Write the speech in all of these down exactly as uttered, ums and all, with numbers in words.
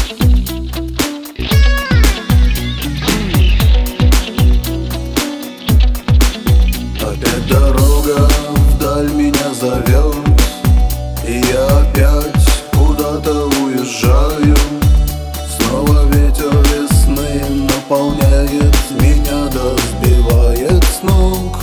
Опять дорога вдаль меня зовет, и я опять куда-то уезжаю. Снова ветер весны наполняет меня, да сбивает с ног.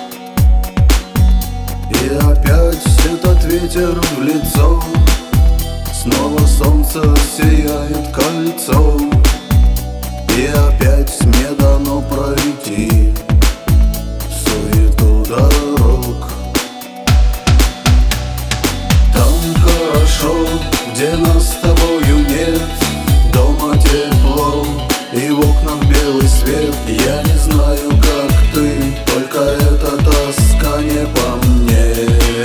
И опять этот ветер в лицо, снова солнце сияет кольцом. И опять мне дано пройти суету дорог. Там хорошо, где нас с тобою нет, дома тепло и в окнах белый свет. Я не знаю, как ты, только эта тоска не по мне.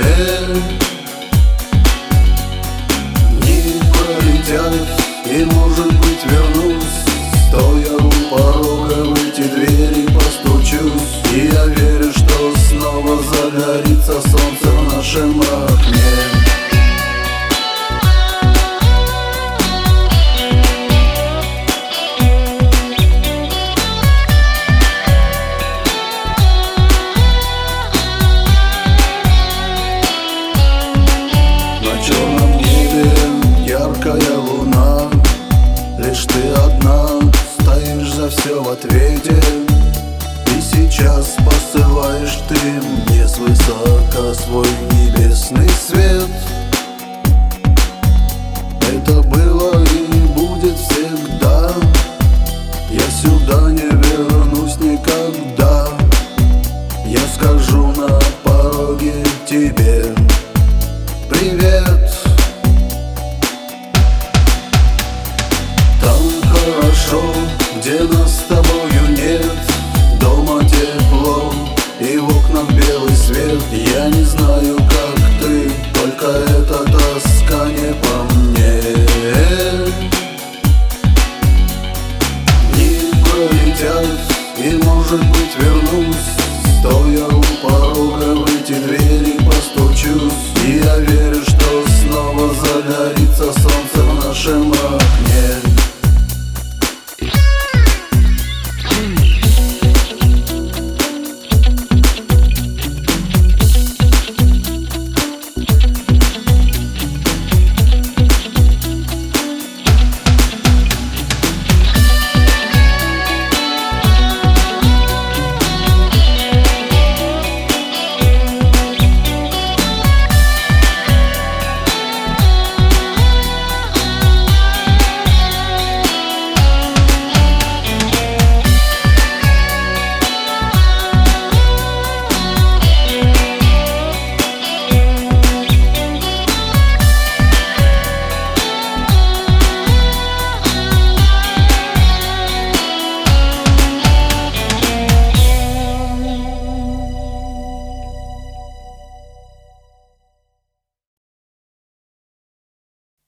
Не пролетят, и может быть вернусь, стоя у порога в эти двери постучусь. И я верю, что снова загорится солнце в нашем окне. На черном небе яркая луна, лишь ты одна стоишь за все в ответе. И сейчас посылаешь ты мне свысока свой небесный свет. Это было и будет всегда, я сюда не вернусь никогда. Я скажу на пороге тебе привет. Там хорошо, где нас с тобою нет, дома тепло и в окнах белый свет. Я не знаю, как ты, только эта тоска не по